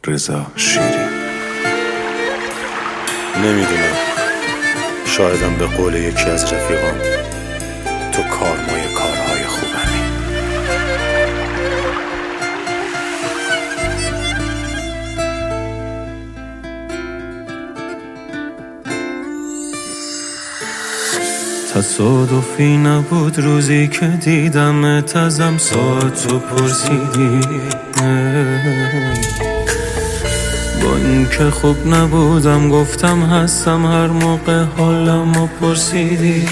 رضا شیری. نمیدونم، شایدم به قول یکی از رفیقام تو کارمای کارهای خوبمی. تصادفی نبود روزی که دیدمت، ازم ساعتو پرسیدی، با اینکه خوب نبودم گفتم هستم، هر موقع حالمو پرسیدی.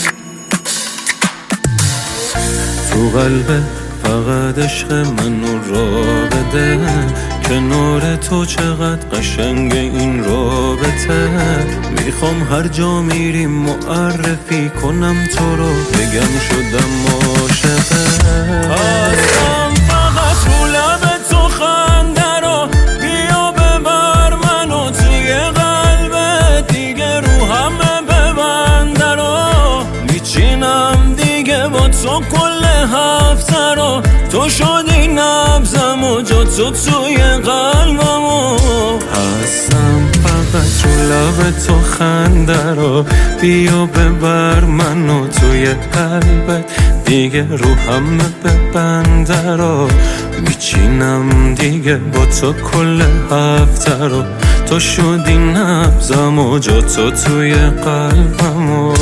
تو قلبت فقط عشق منو را بده، کنار تو چقدر قشنگ این رابطه. میخوام هر جا میریم معرفی کنم تو رو، بگم شدم عاشقت. هستم فقط رو لب تو خنده رو، بیا ببر منو توی قلبت، دیگه رو همه ببنده رو. میچینم دیگه با تو کل هفته رو، تو شدی نبضم و جا تو توی قلبمو. هستم فقط رو لب تو خنده رو، بیا ببر منو توی قلبت، دیگه رو همه ببنده رو. میچینم دیگه با تو کل هفته رو، تو شدی نبضم و جا تو توی قلبمو.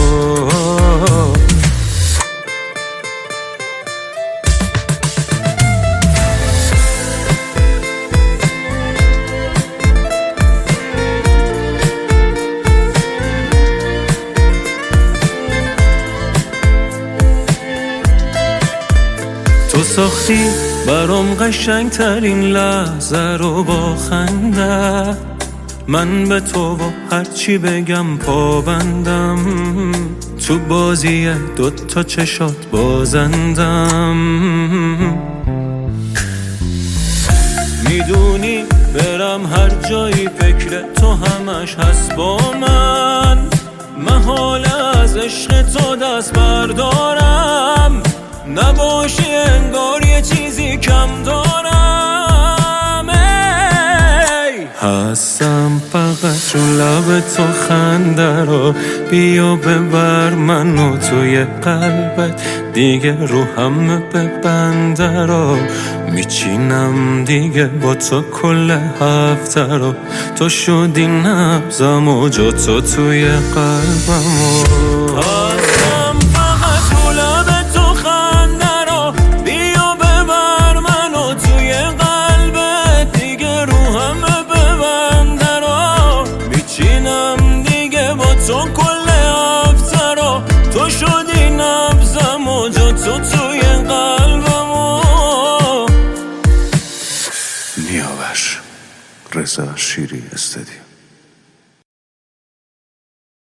تو ساختی برام قشنگ ترین لحظه رو با خنده، من به تو و هرچی بگم پابندم، تو بازی دوتا چشات بازندم. میدونی برم هر جایی فکر تو همش هست با من، محال از عشق تو دست بردارم، نباشی انگار یه چیزی کم دارم. هستم فقط رو لب تو خنده رو، بیا ببر منو توی قلبت، دیگه رو همه ببنده رو. میچینم دیگه با تو کل هفته رو، تو شدی نبضم و جا تو توی قلبمو. تو کل هفته رو، تو شدی نبضم و جا تو توی قلبمو. نیاور رضا شیری استدیو.